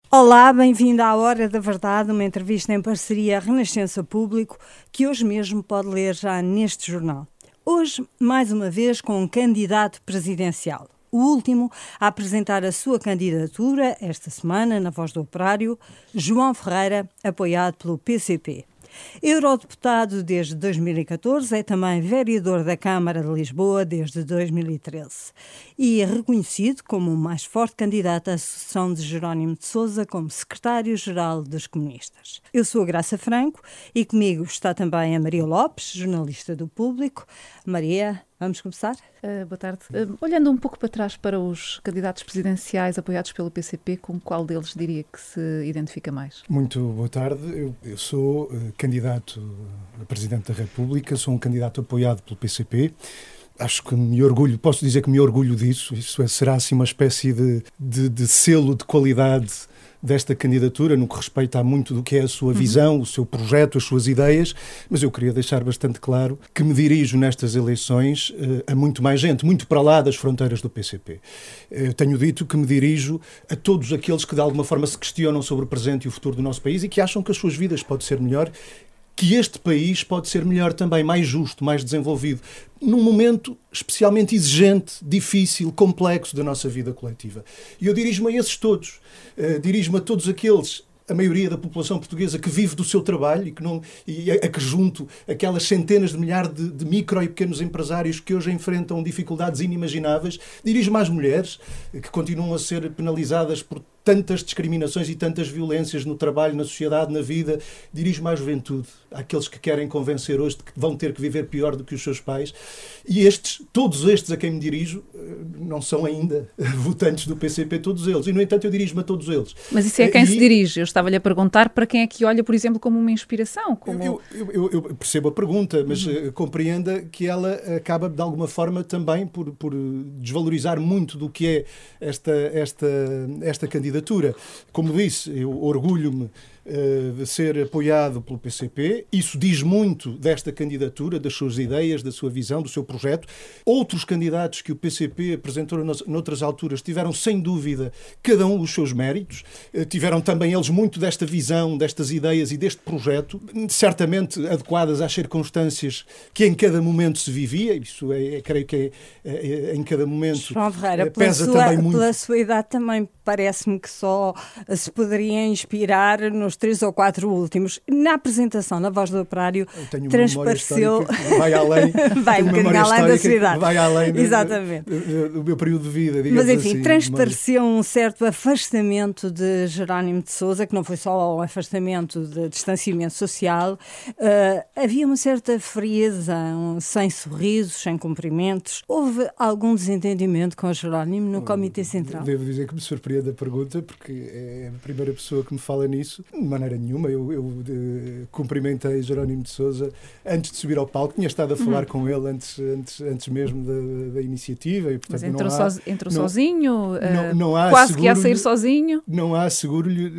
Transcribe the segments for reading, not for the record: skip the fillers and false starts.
Olá, bem-vindo à Hora da Verdade, uma entrevista em parceria Renascença Público, que hoje mesmo pode ler já neste jornal. Hoje, mais uma vez, com um candidato presidencial. O último a apresentar a sua candidatura, esta semana, na Voz do Operário, João Ferreira, apoiado pelo PCP. Eurodeputado desde 2014, é também vereador da Câmara de Lisboa desde 2013 e é reconhecido como o mais forte candidato à sucessão de Jerónimo de Sousa como secretário-geral dos comunistas. Eu sou a Graça Franco e comigo está também a Maria Lopes, jornalista do Público. Maria, vamos começar? Boa tarde. Olhando um pouco para trás para os candidatos presidenciais apoiados pelo PCP, com qual deles diria que se identifica mais? Muito boa tarde. Eu sou candidato a Presidente da República, sou um candidato apoiado pelo PCP. Acho que me orgulho, posso dizer que me orgulho disso. Isso será assim uma espécie de selo de qualidade desta candidatura, no que respeita a muito do que é a sua visão, o seu projeto, as suas ideias, mas eu queria deixar bastante claro que me dirijo nestas eleições a muito mais gente, muito para lá das fronteiras do PCP. Eu tenho dito que me dirijo a todos aqueles que de alguma forma se questionam sobre o presente e o futuro do nosso país e que acham que as suas vidas podem ser melhor, que este país pode ser melhor também, mais justo, mais desenvolvido, num momento especialmente exigente, difícil, complexo da nossa vida coletiva. E eu dirijo-me a esses todos. Dirijo-me a todos aqueles, a maioria da população portuguesa que vive do seu trabalho e a que junto aquelas centenas de milhares de micro e pequenos empresários que hoje enfrentam dificuldades inimagináveis. Dirijo-me às mulheres que continuam a ser penalizadas por tantas discriminações e tantas violências no trabalho, na sociedade, na vida. Dirijo-me à juventude, àqueles que querem convencer hoje de que vão ter que viver pior do que os seus pais. E todos estes a quem me dirijo, não são ainda votantes do PCP, todos eles. E, no entanto, eu dirijo-me a todos eles. Mas isso é a quem se dirige. Eu estava-lhe a perguntar para quem é que olha, por exemplo, como uma inspiração. Eu percebo a pergunta, mas compreenda que ela acaba, de alguma forma, também por desvalorizar muito do que é esta candidatura. Como disse, eu orgulho-me de ser apoiado pelo PCP. Isso diz muito desta candidatura, das suas ideias, da sua visão, do seu projeto. Outros candidatos que o PCP apresentou noutras alturas tiveram, sem dúvida, cada um os seus méritos. Tiveram também eles muito desta visão, destas ideias e deste projeto, certamente adequadas às circunstâncias que em cada momento se vivia. Isso creio que em cada momento João Ferreira, pesa também muito. Pela sua idade também parece-me que só se poderia inspirar nos 3 ou 4 últimos. Na apresentação, na Voz do Operário, transpareceu... Vai além. Vai um bocadinho além da sua idade. Vai além Exatamente. Do meu período de vida, digamos assim. Mas, enfim, assim, transpareceu um certo afastamento de Jerónimo de Sousa, que não foi só um afastamento de distanciamento social. Havia uma certa frieza, sem sorrisos, sem cumprimentos. Houve algum desentendimento com Jerónimo no Comitê Central? Devo dizer que me surpreende a pergunta, porque é a primeira pessoa que me fala nisso. De maneira nenhuma. Eu cumprimentei Jerónimo de Sousa antes de subir ao palco. Tinha estado a falar com ele antes mesmo da iniciativa. E, portanto, mas entrou sozinho? Não há quase que ia sair sozinho? Não há, asseguro-lhe,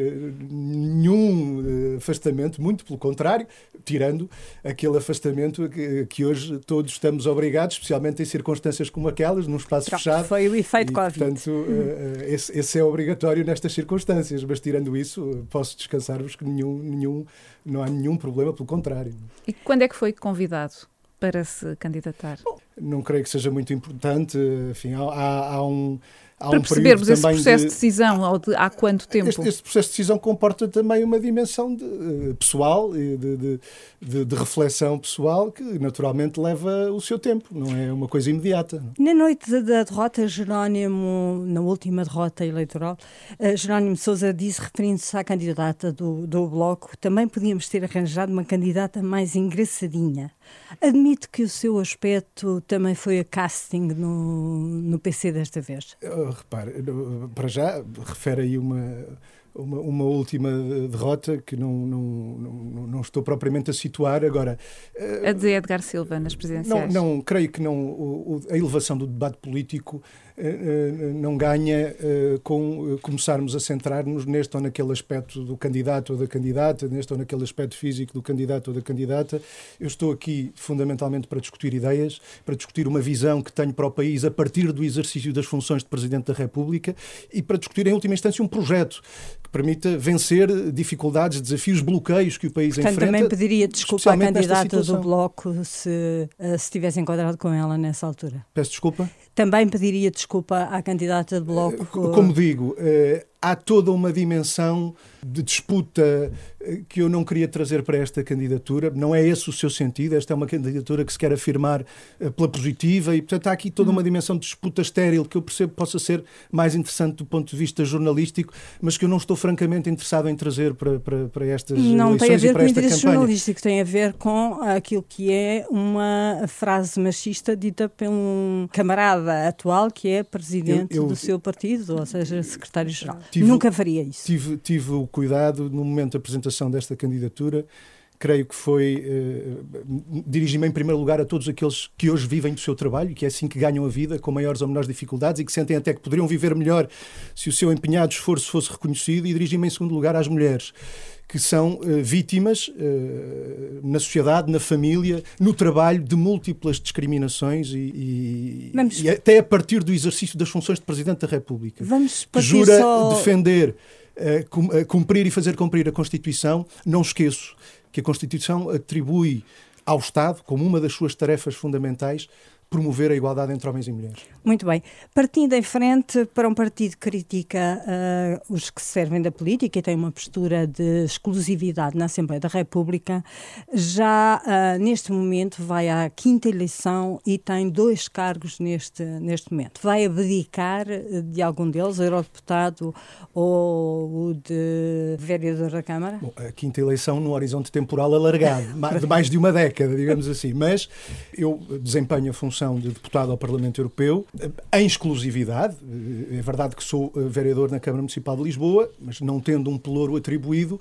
nenhum afastamento, muito pelo contrário, tirando aquele afastamento que hoje todos estamos obrigados, especialmente em circunstâncias como aquelas, num espaço fechado. Foi o efeito Covid. Portanto, esse é obrigatório nestas circunstâncias, mas tirando isso, posso descansar-vos que não há nenhum problema, pelo contrário. E quando é que foi convidado para se candidatar? Bom, não creio que seja muito importante. Enfim, há um para percebermos esse processo de decisão, há quanto tempo? Este processo de decisão comporta também uma dimensão pessoal e de reflexão pessoal que naturalmente leva o seu tempo, não é uma coisa imediata. Na noite da derrota, Jerónimo, na última derrota eleitoral, Jerónimo de Sousa disse, referindo-se à candidata do Bloco, também podíamos ter arranjado uma candidata mais engraçadinha. Admito que o seu aspecto também foi a casting no PC desta vez. Repare, para já, refere aí uma última derrota que não estou propriamente a situar agora. A de Edgar Silva nas presidenciais. Não, creio que não. A elevação do debate político não ganha com começarmos a centrar-nos neste ou naquele aspecto do candidato ou da candidata, neste ou naquele aspecto físico do candidato ou da candidata. Eu estou aqui fundamentalmente para discutir ideias, para discutir uma visão que tenho para o país a partir do exercício das funções de Presidente da República e para discutir, em última instância, um projeto que permita vencer dificuldades, desafios, bloqueios que o país Portanto, enfrenta. Também pediria desculpa à candidata do Bloco se tivesse encontrado com ela nessa altura. Peço desculpa? Também pediria desculpa à candidata do Bloco. Como digo, há toda uma dimensão de disputa que eu não queria trazer para esta candidatura. Não é esse o seu sentido. Esta é uma candidatura que se quer afirmar pela positiva e, portanto, há aqui toda uma dimensão de disputa estéril que eu percebo possa ser mais interessante do ponto de vista jornalístico, mas que eu não estou francamente interessado em trazer para estas não eleições e para esta campanha. Não tem a ver com o interesse jornalístico, tem a ver com aquilo que é uma frase machista dita por um camarada atual que é presidente do seu partido, ou seja, secretário-geral. Nunca faria isso. Tive o cuidado, no momento da apresentação desta candidatura, creio que foi dirigir-me em primeiro lugar a todos aqueles que hoje vivem do seu trabalho e que é assim que ganham a vida, com maiores ou menores dificuldades e que sentem até que poderiam viver melhor se o seu empenhado esforço fosse reconhecido, e dirigir-me em segundo lugar às mulheres, que são vítimas na sociedade, na família, no trabalho, de múltiplas discriminações e até a partir do exercício das funções de Presidente da República, que jura defender, cumprir e fazer cumprir a Constituição. Não esqueço que a Constituição atribui ao Estado, como uma das suas tarefas fundamentais, promover a igualdade entre homens e mulheres. Muito bem. Partindo em frente para um partido que critica os que se servem da política e tem uma postura de exclusividade na Assembleia da República, já neste momento vai à 5ª eleição e tem 2 cargos neste momento. Vai abdicar de algum deles, eurodeputado ou o de vereador da Câmara? Bom, a 5ª eleição num horizonte temporal alargado, de mais de uma década, digamos assim, mas eu desempenho a função de deputado ao Parlamento Europeu em exclusividade. É verdade que sou vereador na Câmara Municipal de Lisboa, mas não tendo um pelouro atribuído,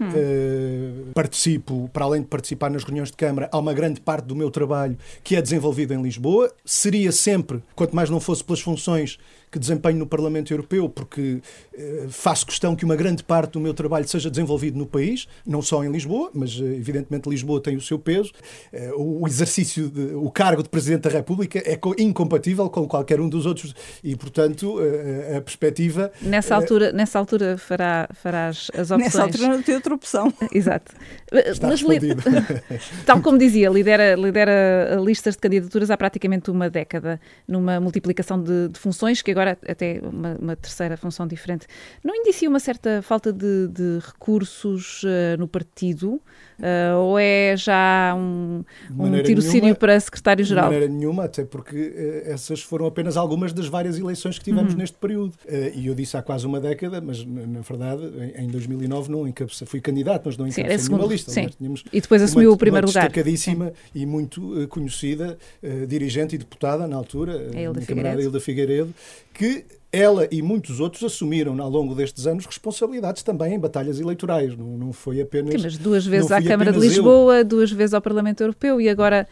participo, para além de participar nas reuniões de Câmara, há uma grande parte do meu trabalho que é desenvolvido em Lisboa. Seria sempre, quanto mais não fosse pelas funções que desempenho no Parlamento Europeu, porque faço questão que uma grande parte do meu trabalho seja desenvolvido no país, não só em Lisboa, mas evidentemente Lisboa tem o seu peso. O exercício, o cargo de Presidente da República é incompatível com qualquer um dos outros e, portanto, a perspectiva... Nessa altura farás as opções. Nessa altura não tem outra opção. Exato. Está respondido. Tal como dizia, lidera listas de candidaturas há praticamente uma década, numa multiplicação de funções, que agora até uma terceira função diferente. Não indicia uma certa falta de recursos no partido? Ou é já um tirocínio para secretário-geral? De maneira nenhuma, até porque essas foram apenas algumas das várias eleições que tivemos neste período. E eu disse há quase uma década, mas na verdade em 2009 não fui candidato, mas não encabecei nenhuma lista. E depois assumiu o primeiro lugar. Uma destacadíssima e muito conhecida dirigente e deputada na altura, a camarada Hilda Figueiredo, que ela e muitos outros assumiram ao longo destes anos responsabilidades também em batalhas eleitorais. Não foi apenas... Sim, mas 2 vezes à Câmara de Lisboa, 2 vezes ao Parlamento Europeu e agora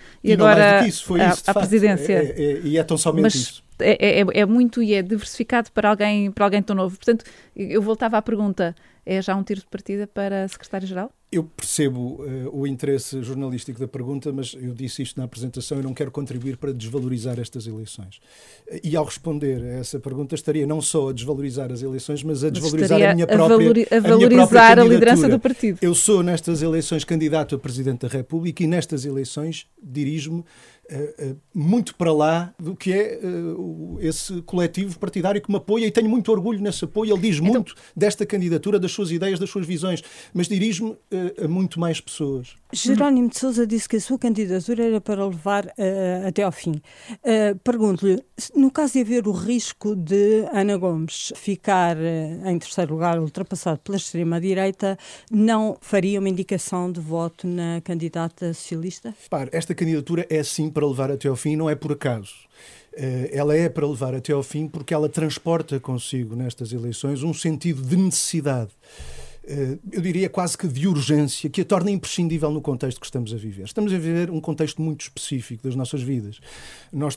à presidência. E é tão somente isso. É muito e é diversificado para alguém tão novo. Portanto, eu voltava à pergunta, é já um tiro de partida para secretário-geral? Eu percebo o interesse jornalístico da pergunta, mas eu disse isto na apresentação e não quero contribuir para desvalorizar estas eleições. E ao responder a essa pergunta estaria não só a desvalorizar as eleições, mas a desvalorizar a minha própria a valorizar a liderança do partido. Eu sou nestas eleições candidato a Presidente da República e nestas eleições dirijo-me muito para lá do que é esse coletivo partidário que me apoia e tenho muito orgulho nesse apoio. Ele diz muito desta candidatura, das suas ideias, das suas visões, mas dirijo-me a muito mais pessoas. Jerónimo de Sousa disse que a sua candidatura era para levar até ao fim. Pergunto-lhe, no caso de haver o risco de Ana Gomes ficar em terceiro lugar, ultrapassado pela extrema-direita, não faria uma indicação de voto na candidata socialista? Esta candidatura é sim para levar até ao fim, não é por acaso. Ela é para levar até ao fim porque ela transporta consigo nestas eleições um sentido de necessidade eu diria quase que de urgência, que a torna imprescindível no contexto que estamos a viver. Estamos a viver um contexto muito específico das nossas vidas. Nós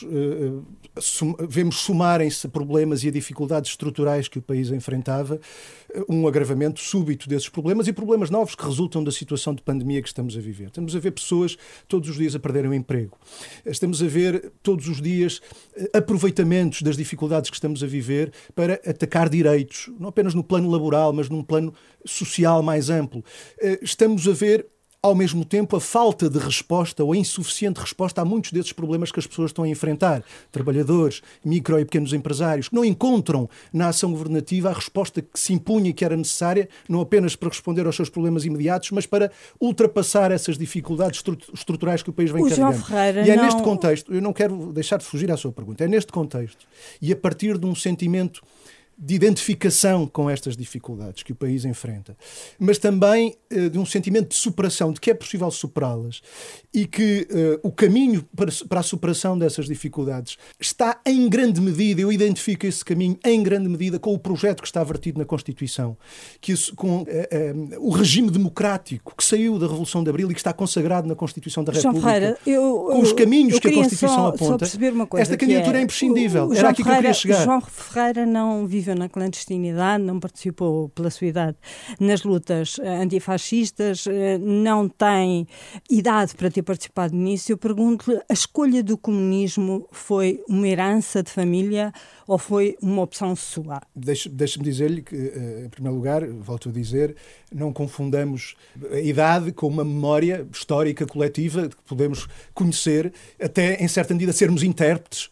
vemos somarem-se problemas e a dificuldades estruturais que o país enfrentava, um agravamento súbito desses problemas e problemas novos que resultam da situação de pandemia que estamos a viver. Estamos a ver pessoas todos os dias a perderem o emprego. Estamos a ver todos os dias aproveitamentos das dificuldades que estamos a viver para atacar direitos, não apenas no plano laboral, mas num plano social mais amplo. Estamos a ver, ao mesmo tempo, a falta de resposta ou a insuficiente resposta a muitos desses problemas que as pessoas estão a enfrentar. Trabalhadores, micro e pequenos empresários, que não encontram na ação governativa a resposta que se impunha e que era necessária, não apenas para responder aos seus problemas imediatos, mas para ultrapassar essas dificuldades estruturais que o país vem carregando. E é neste contexto, eu não quero deixar de fugir à sua pergunta, é neste contexto, e a partir de um sentimento de identificação com estas dificuldades que o país enfrenta, mas também de um sentimento de superação, de que é possível superá-las e que o caminho para a superação dessas dificuldades está em grande medida, eu identifico esse caminho em grande medida com o projeto que está vertido na Constituição, com o regime democrático que saiu da Revolução de Abril e que está consagrado na Constituição da República, Ferreira, com os caminhos que a Constituição aponta. Esta candidatura é imprescindível. Era aqui que eu queria chegar. João Ferreira não viveu na clandestinidade, não participou pela sua idade nas lutas antifascistas, não tem idade para ter participado nisso. Eu pergunto-lhe, a escolha do comunismo foi uma herança de família ou foi uma opção sua? Deixe-me dizer-lhe que, em primeiro lugar, volto a dizer, não confundamos a idade com uma memória histórica coletiva que podemos conhecer, até em certa medida sermos intérpretes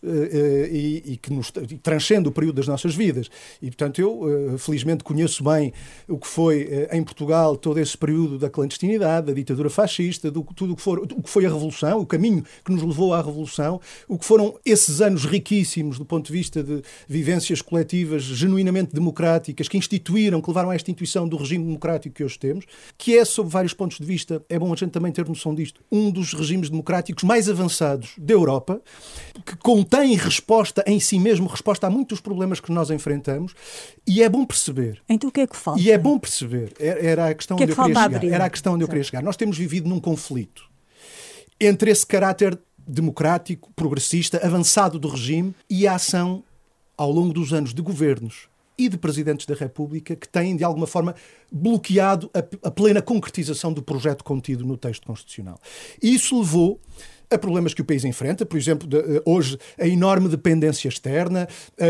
e que transcende o período das nossas vidas. E, portanto, eu felizmente conheço bem o que foi em Portugal todo esse período da clandestinidade, da ditadura fascista, tudo o que foi a Revolução, o caminho que nos levou à Revolução, o que foram esses anos riquíssimos do ponto de vista de vivências coletivas genuinamente democráticas que instituíram, que levaram à instituição do regime democrático que hoje temos, que é, sob vários pontos de vista, é bom a gente também ter noção disto, um dos regimes democráticos mais avançados da Europa, que contém resposta em si mesmo, resposta a muitos problemas que nós enfrentamos, e é bom perceber. Então o que é que falta? E é bom perceber. Era a questão onde eu queria chegar. Era a questão onde eu queria chegar. Nós temos vivido num conflito entre esse caráter democrático, progressista, avançado do regime e a ação ao longo dos anos de governos e de presidentes da República que têm, de alguma forma, bloqueado a plena concretização do projeto contido no texto constitucional. E isso levou a problemas que o país enfrenta, por exemplo, hoje a enorme dependência externa,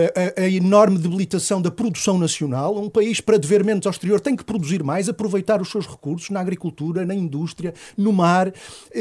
a enorme debilitação da produção nacional. Um país, para dever menos ao exterior, tem que produzir mais, aproveitar os seus recursos na agricultura, na indústria, no mar,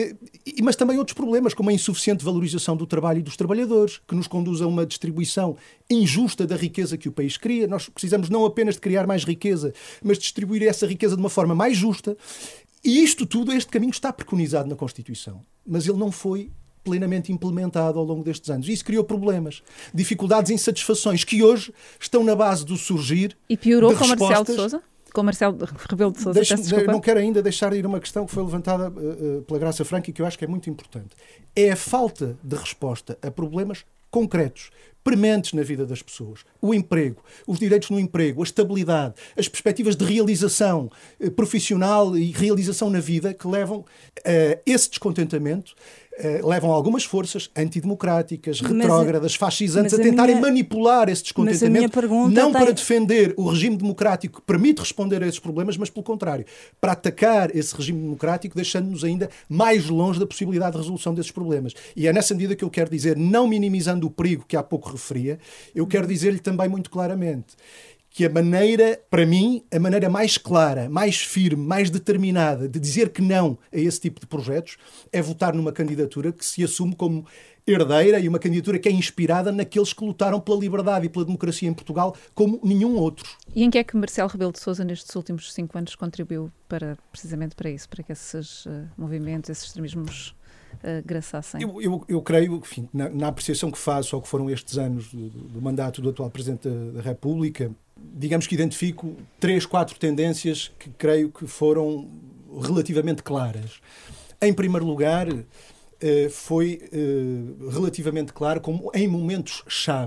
mas também outros problemas, como a insuficiente valorização do trabalho e dos trabalhadores, que nos conduz a uma distribuição injusta da riqueza que o país cria. Nós precisamos não apenas de criar mais riqueza, mas de distribuir essa riqueza de uma forma mais justa. E isto tudo, este caminho está preconizado na Constituição, mas ele não foi plenamente implementado ao longo destes anos. E isso criou problemas, dificuldades e insatisfações que hoje estão na base do surgir. E piorou com Marcelo de Sousa? Com Marcelo Rebelo de Sousa, não quero ainda deixar de ir uma questão que foi levantada pela Graça Franco e que eu acho que é muito importante. É a falta de resposta a problemas concretos, prementes na vida das pessoas. O emprego, os direitos no emprego, a estabilidade, as perspectivas de realização profissional e realização na vida que levam a esse descontentamento, levam algumas forças antidemocráticas, retrógradas, fascisantes, a tentarem manipular esse descontentamento, não para defender o regime democrático que permite responder a esses problemas, mas pelo contrário, para atacar esse regime democrático, deixando-nos ainda mais longe da possibilidade de resolução desses problemas. E é nessa medida que eu quero dizer, não minimizando o perigo que há pouco referia, eu quero dizer-lhe também muito claramente que a maneira, para mim, a maneira mais clara, mais firme, mais determinada de dizer que não a esse tipo de projetos é votar numa candidatura que se assume como herdeira e uma candidatura que é inspirada naqueles que lutaram pela liberdade e pela democracia em Portugal como nenhum outro. E em que é que Marcelo Rebelo de Sousa nestes últimos 5 anos contribuiu precisamente para isso, para que esses movimentos, esses extremismos graçassem? Eu creio, enfim, na apreciação que faço ao que foram estes anos do mandato do atual Presidente da República, digamos que identifico 3, 4 tendências que creio que foram relativamente claras. Em primeiro lugar, foi relativamente claro como em momentos-chave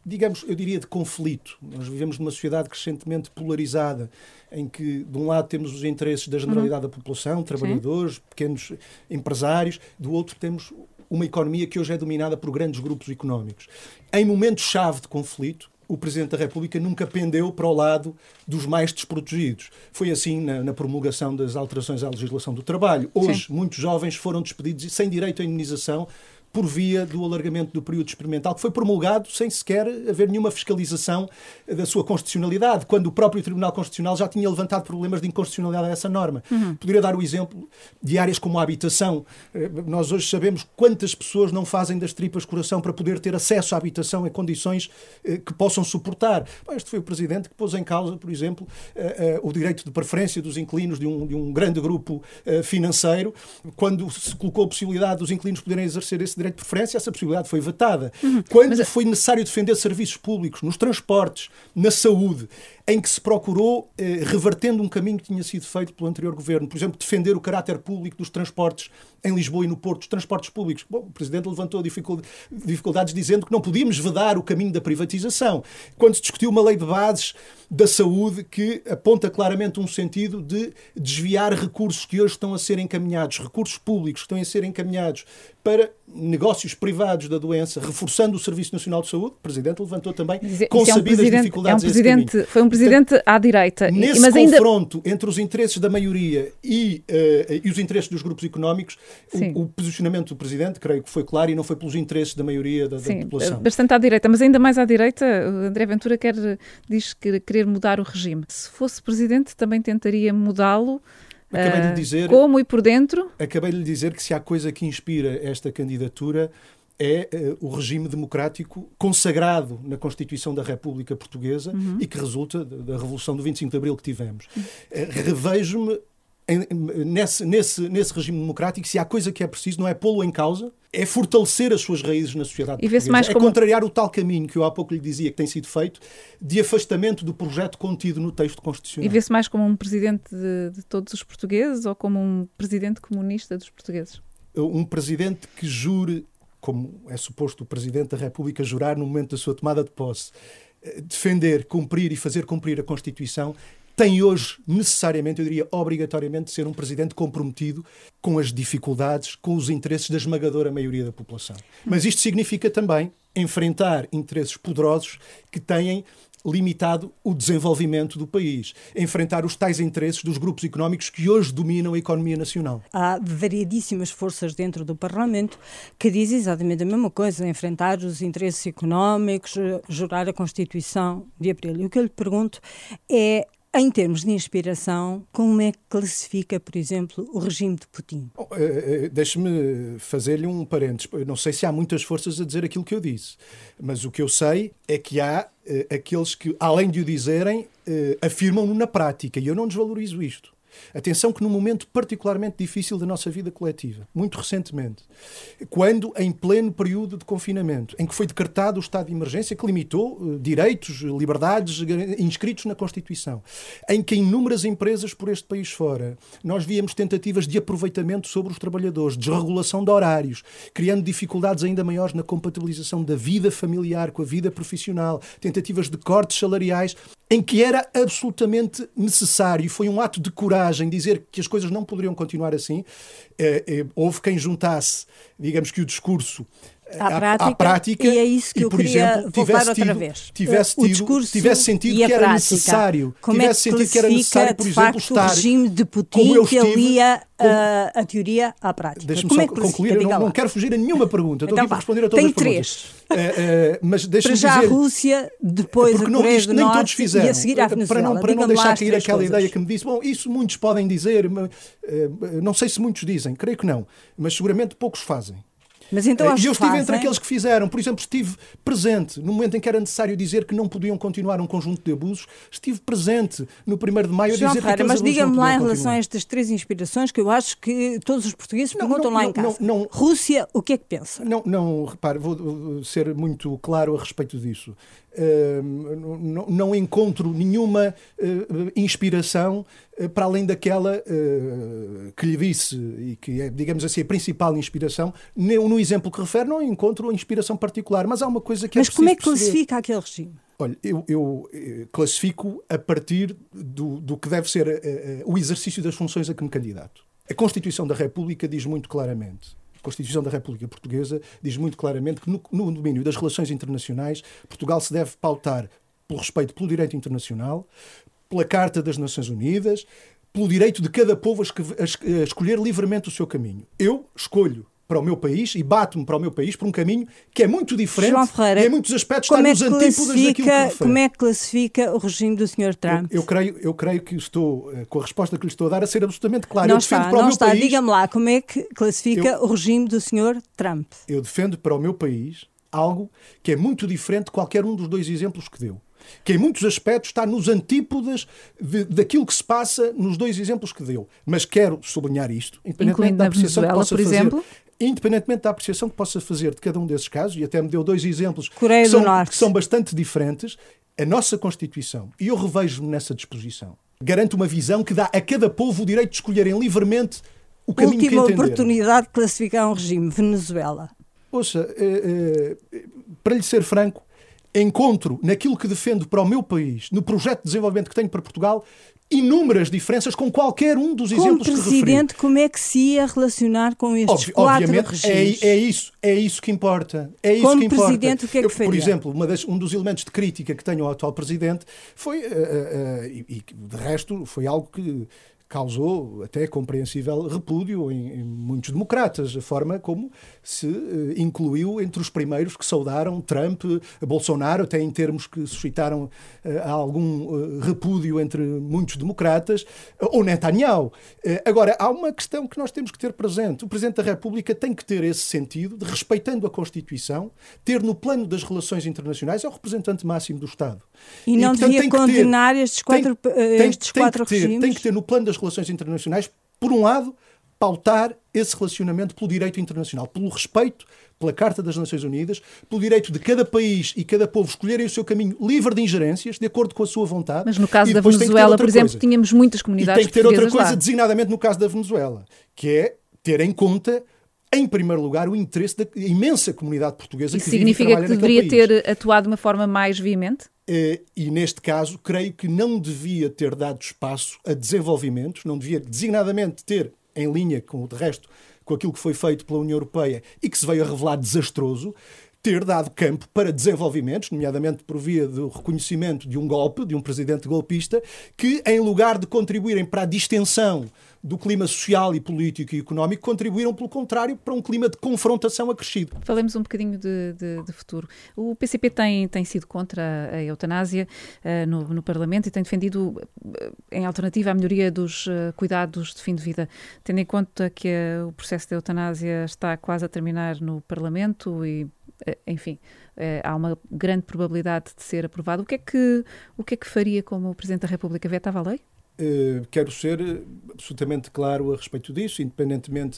digamos, eu diria de conflito. Nós vivemos numa sociedade crescentemente polarizada, em que, de um lado, temos os interesses da generalidade da população, trabalhadores, pequenos empresários, do outro temos uma economia que hoje é dominada por grandes grupos económicos. Em momentos-chave de conflito, o Presidente da República nunca pendeu para o lado dos mais desprotegidos. Foi assim na promulgação das alterações à legislação do trabalho. Hoje, muitos jovens foram despedidos sem direito à indenização por via do alargamento do período experimental, que foi promulgado sem sequer haver nenhuma fiscalização da sua constitucionalidade, quando o próprio Tribunal Constitucional já tinha levantado problemas de inconstitucionalidade a essa norma. Poderia dar o exemplo de áreas como a habitação. Nós hoje sabemos quantas pessoas não fazem das tripas coração para poder ter acesso à habitação em condições que possam suportar. Este foi o Presidente que pôs em causa, por exemplo, o direito de preferência dos inquilinos de um grande grupo financeiro, quando se colocou a possibilidade dos inquilinos poderem exercer esse direito de preferência, essa possibilidade foi vetada. Quando foi necessário defender serviços públicos, nos transportes, na saúde, em que se procurou, revertendo um caminho que tinha sido feito pelo anterior governo, por exemplo, defender o caráter público dos transportes em Lisboa e no Porto, dos transportes públicos. Bom, o Presidente levantou dificuldades dizendo que não podíamos vedar o caminho da privatização. Quando se discutiu uma lei de bases da saúde que aponta claramente um sentido de desviar recursos que hoje estão a ser encaminhados, recursos públicos que estão a ser encaminhados para negócios privados da doença, reforçando o Serviço Nacional de Saúde, o Presidente levantou também com sabidas dificuldades esse caminho. Foi um Presidente à direita. Nesse confronto entre os interesses da maioria e os interesses dos grupos económicos, o posicionamento do Presidente, creio que foi claro e não foi pelos interesses da maioria da população. Bastante à direita, mas ainda mais à direita, André Ventura diz que querer mudar o regime. Se fosse Presidente, também tentaria mudá-lo. Acabei de lhe dizer, como e por dentro? Acabei de lhe dizer que se há coisa que inspira esta candidatura é o regime democrático consagrado na Constituição da República Portuguesa e que resulta da Revolução do 25 de Abril que tivemos. Revejo-me nesse regime democrático. Se há coisa que é preciso, não é pô-lo em causa, é fortalecer as suas raízes na sociedade portuguesa. Contrariar o tal caminho que eu há pouco lhe dizia que tem sido feito de afastamento do projeto contido no texto constitucional. E vê-se mais como um presidente de todos os portugueses ou como um presidente comunista dos portugueses? Um presidente que jure, como é suposto o Presidente da República jurar no momento da sua tomada de posse, defender, cumprir e fazer cumprir a Constituição, tem hoje, necessariamente, eu diria obrigatoriamente, de ser um Presidente comprometido com as dificuldades, com os interesses da esmagadora maioria da população. Mas isto significa também enfrentar interesses poderosos que têm limitado o desenvolvimento do país, enfrentar os tais interesses dos grupos económicos que hoje dominam a economia nacional. Há variedíssimas forças dentro do Parlamento que dizem exatamente a mesma coisa, enfrentar os interesses económicos, jurar a Constituição de Abril. E o que eu lhe pergunto é, em termos de inspiração, como é que classifica, por exemplo, o regime de Putin? Deixe-me fazer-lhe um parênteses. Eu não sei se há muitas forças a dizer aquilo que eu disse, mas o que eu sei é que há aqueles que, além de o dizerem, afirmam-no na prática, e eu não desvalorizo isto. Atenção que num momento particularmente difícil da nossa vida coletiva, muito recentemente, quando, em pleno período de confinamento, em que foi decretado o estado de emergência que limitou direitos, liberdades inscritos na Constituição, em que inúmeras empresas por este país fora, nós víamos tentativas de aproveitamento sobre os trabalhadores, desregulação de horários, criando dificuldades ainda maiores na compatibilização da vida familiar com a vida profissional, tentativas de cortes salariais, em que era absolutamente necessário, foi um ato de coragem dizer que as coisas não poderiam continuar assim. Houve quem juntasse, digamos que o discurso à prática, e é isso que eu queria voltar outra vez. Tivesse sentido que era necessário. Como é que se classifica, por exemplo, o regime de Putin que alia a teoria à prática? Deixa-me só concluir, eu não quero fugir a nenhuma pergunta. Estou aqui para responder a todas as perguntas. Mas para já a Rússia, depois a Coreia do Norte e a seguir a Venezuela. Para não deixar cair aquela ideia que me disse, bom, isso muitos podem dizer, não sei se muitos dizem, creio que não, mas seguramente poucos fazem. Mas então eu estive entre aqueles que fizeram. Por exemplo, estive presente no momento em que era necessário dizer que não podiam continuar um conjunto de abusos. Estive presente no 1º de maio a dizer que aqueles abusos mas diga-me lá em relação a estas 3 inspirações que eu acho que todos os portugueses perguntam lá em casa. Rússia, o que é que pensa? Repare, vou ser muito claro a respeito disso. Não encontro nenhuma inspiração para além daquela que lhe disse e que é, digamos assim, a principal inspiração no no exemplo que refere não encontro a inspiração particular, mas há uma coisa que Mas como é que perceber. classifica aquele regime? Olha, eu classifico a partir do que deve ser o exercício das funções a que me candidato. A Constituição da República diz muito claramente, a Constituição da República Portuguesa diz muito claramente que no domínio das relações internacionais, Portugal se deve pautar pelo respeito pelo direito internacional, pela Carta das Nações Unidas, pelo direito de cada povo a escolher livremente o seu caminho. Eu escolho para o meu país e bato-me para o meu país por um caminho que é muito diferente, João Ferreira, e em muitos aspectos está nos antípodas daquilo que refere. Como é que classifica o regime do Sr. Trump? Eu creio que estou, com a resposta que lhe estou a dar, a ser absolutamente claro. Não está. Diga-me lá, como é que classifica o regime do Sr. Trump? Eu defendo para o meu país algo que é muito diferente de qualquer um dos dois exemplos que deu. Que em muitos aspectos está nos antípodas daquilo que se passa nos dois exemplos que deu. Mas quero sublinhar isto, independentemente da apreciação que possa fazer. Independentemente da apreciação que possa fazer de cada um desses casos, e até me deu 2 exemplos que são bastante diferentes, a nossa Constituição, e eu revejo-me nessa disposição, garante uma visão que dá a cada povo o direito de escolherem livremente o caminho que entenderem. Última oportunidade de classificar um regime, Venezuela. Ouça, para lhe ser franco, encontro naquilo que defendo para o meu país, no projeto de desenvolvimento que tenho para Portugal, inúmeras diferenças com qualquer um dos exemplos que referi. Como Presidente, como é que se ia relacionar com estes 4 regimes? É isso que importa. Como Presidente, o que é que faria? Por exemplo, um dos elementos de crítica que tenho ao atual Presidente foi, e de resto, foi algo que causou até compreensível repúdio em muitos democratas, a forma como se incluiu entre os primeiros que saudaram Trump, Bolsonaro, até em termos que suscitaram algum repúdio entre muitos democratas, ou Netanyahu. Agora, há uma questão que nós temos que ter presente. O Presidente da República tem que ter esse sentido de, respeitando a Constituição, ter no plano das relações internacionais, é o representante máximo do Estado. E não devia condenar estes quatro regimes? Tem que ter no plano das relações internacionais, por um lado, pautar esse relacionamento pelo direito internacional, pelo respeito pela Carta das Nações Unidas, pelo direito de cada país e cada povo escolherem o seu caminho livre de ingerências, de acordo com a sua vontade. Mas no caso da Venezuela, por exemplo, tínhamos muitas comunidades portuguesas lá. E tem que ter outra coisa, designadamente no caso da Venezuela, que é ter em conta, em primeiro lugar, o interesse da imensa comunidade portuguesa que vive e trabalha naquele país. Isso significa que deveria ter atuado de uma forma mais veemente? E neste caso, creio que não devia ter dado espaço a desenvolvimentos, não devia designadamente ter, em linha com o de resto, com aquilo que foi feito pela União Europeia e que se veio a revelar desastroso, ter dado campo para desenvolvimentos, nomeadamente por via do reconhecimento de um golpe, de um presidente golpista, que, em lugar de contribuírem para a distensão do clima social e político e económico, contribuíram, pelo contrário, para um clima de confrontação acrescido. Falemos um bocadinho de futuro. O PCP tem sido contra a eutanásia no Parlamento e tem defendido, em alternativa, a melhoria dos cuidados de fim de vida. Tendo em conta que o processo de eutanásia está quase a terminar no Parlamento e, enfim, há uma grande probabilidade de ser aprovado. O que é que faria como Presidente da República? Vetava a lei? Quero ser absolutamente claro a respeito disso, independentemente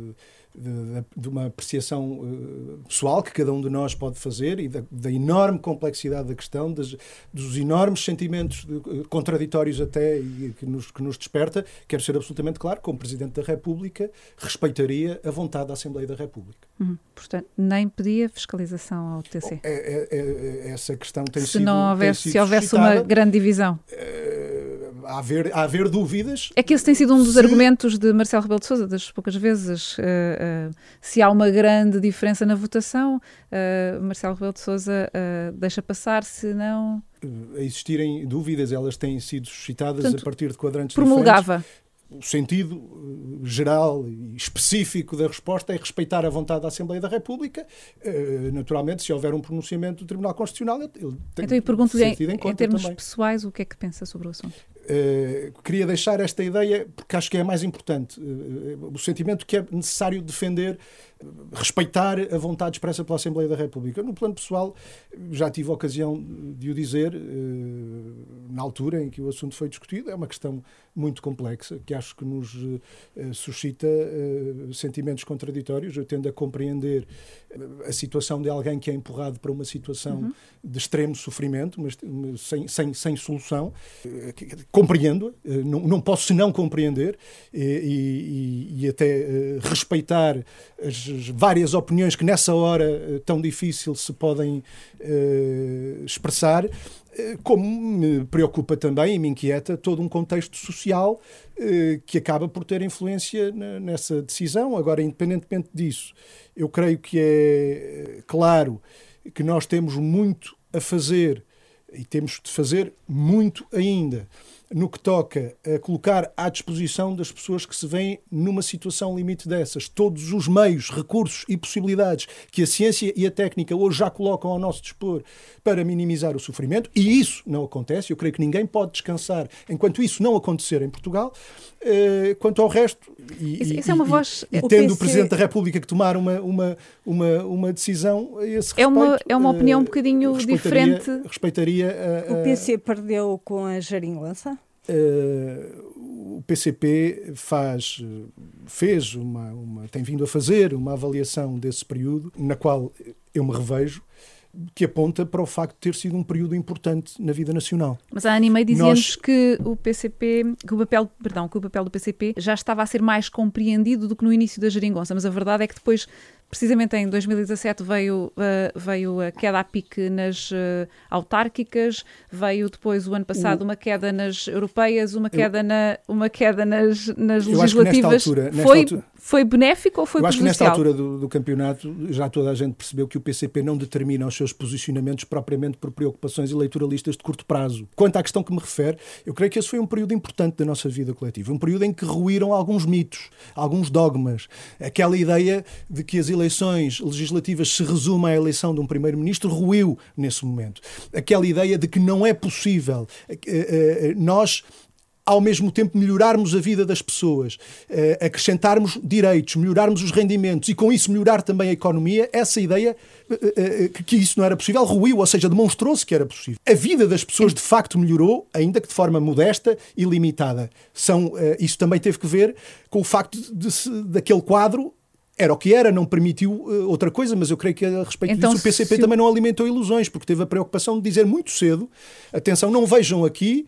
de uma apreciação pessoal que cada um de nós pode fazer e da enorme complexidade da questão, dos enormes sentimentos contraditórios até e que nos desperta. Quero ser absolutamente claro, como Presidente da República, respeitaria a vontade da Assembleia da República. Portanto, nem pedia fiscalização ao TC? Essa questão tem sido Se houvesse uma grande divisão? A haver dúvidas. É que esse tem sido um dos argumentos de Marcelo Rebelo de Sousa, das poucas vezes. Se há uma grande diferença na votação, Marcelo Rebelo de Sousa deixa passar, se não... A existirem dúvidas, elas têm sido suscitadas, portanto, a partir de quadrantes promulgava. Diferentes. O sentido geral e específico da resposta é respeitar a vontade da Assembleia da República. Naturalmente, se houver um pronunciamento do Tribunal Constitucional, ele tem então, eu pergunto-lhe, em termos também. pessoais, o que é que pensa sobre o assunto? Queria deixar esta ideia, porque acho que é a mais importante. O sentimento que é necessário defender, respeitar a vontade expressa pela Assembleia da República. No plano pessoal, já tive a ocasião de o dizer, na altura em que o assunto foi discutido. É uma questão muito complexa, que acho que nos suscita sentimentos contraditórios. Eu tendo a compreender a situação de alguém que é empurrado para uma situação de extremo sofrimento, mas sem solução. compreendo, não posso senão compreender e até respeitar as várias opiniões que nessa hora tão difícil se podem expressar, como me preocupa também e me inquieta todo um contexto social que acaba por ter influência nessa decisão. Agora, independentemente disso, eu creio que é claro que nós temos muito a fazer e temos de fazer muito ainda no que toca a colocar à disposição das pessoas que se veem numa situação limite dessas. Todos os meios, recursos e possibilidades que a ciência e a técnica hoje já colocam ao nosso dispor para minimizar o sofrimento, e isso não acontece. Eu creio que ninguém pode descansar enquanto isso não acontecer em Portugal. Quanto ao resto, isso é uma voz... tendo o Presidente da República que tomar uma decisão a esse respeito... É uma opinião um bocadinho diferente. Respeitaria o PC perdeu com a geringonça? O PCP tem vindo a fazer uma avaliação desse período, na qual eu me revejo, que aponta para o facto de ter sido um período importante na vida nacional. Mas a Ana e Meio dizia-nos que o papel do PCP já estava a ser mais compreendido do que no início da geringonça, mas a verdade é que depois, precisamente em 2017, veio a queda a pique nas autárquicas, veio depois o ano passado uma queda nas europeias, uma queda nas legislativas. Foi benéfico ou foi prejudicial? Eu acho que nesta altura do campeonato já toda a gente percebeu que o PCP não determina os seus posicionamentos propriamente por preocupações eleitoralistas de curto prazo. Quanto à questão que me refere, eu creio que esse foi um período importante da nossa vida coletiva, um período em que ruíram alguns mitos, alguns dogmas, aquela ideia de que as eleições legislativas se resumem à eleição de um primeiro-ministro ruiu nesse momento. Aquela ideia de que não é possível nós, ao mesmo tempo, melhorarmos a vida das pessoas, acrescentarmos direitos, melhorarmos os rendimentos e, com isso, melhorar também a economia, essa ideia que isso não era possível ruiu, ou seja, demonstrou-se que era possível. A vida das pessoas, de facto, melhorou, ainda que de forma modesta e limitada. Isso também teve que ver com o facto daquele quadro. Era o que era, não permitiu outra coisa, mas eu creio que a respeito disso o PCP também não alimentou ilusões, porque teve a preocupação de dizer muito cedo, atenção, não vejam aqui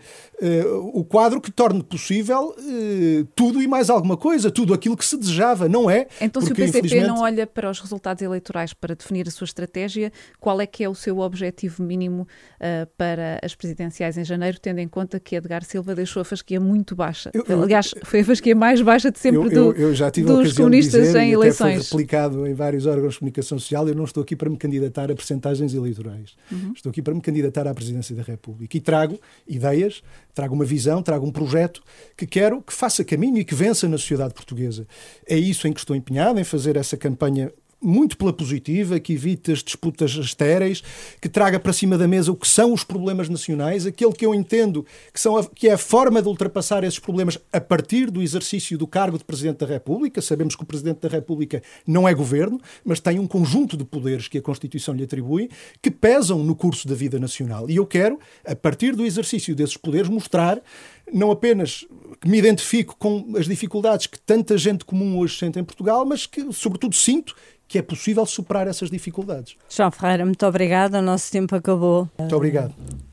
o quadro que torne possível tudo e mais alguma coisa, tudo aquilo que se desejava, não é? Então, porque, se o PCP não olha para os resultados eleitorais para definir a sua estratégia, qual é que é o seu objetivo mínimo para as presidenciais em janeiro, tendo em conta que Edgar Silva deixou a fasquia muito baixa? Aliás, foi a fasquia mais baixa de sempre dos comunistas em eleições. Foi replicado em vários órgãos de comunicação social. Eu não estou aqui para me candidatar a percentagens eleitorais. Estou aqui para me candidatar à Presidência da República. E trago ideias, trago uma visão, trago um projeto que quero que faça caminho e que vença na sociedade portuguesa. É isso em que estou empenhado, em fazer essa campanha muito pela positiva, que evite as disputas estéreis, que traga para cima da mesa o que são os problemas nacionais, aquele que eu entendo que é a forma de ultrapassar esses problemas a partir do exercício do cargo de Presidente da República. Sabemos que o Presidente da República não é governo, mas tem um conjunto de poderes que a Constituição lhe atribui, que pesam no curso da vida nacional. E eu quero, a partir do exercício desses poderes, mostrar não apenas que me identifico com as dificuldades que tanta gente comum hoje sente em Portugal, mas que, sobretudo, sinto que é possível superar essas dificuldades. João Ferreira, muito obrigada. O nosso tempo acabou. Muito obrigado.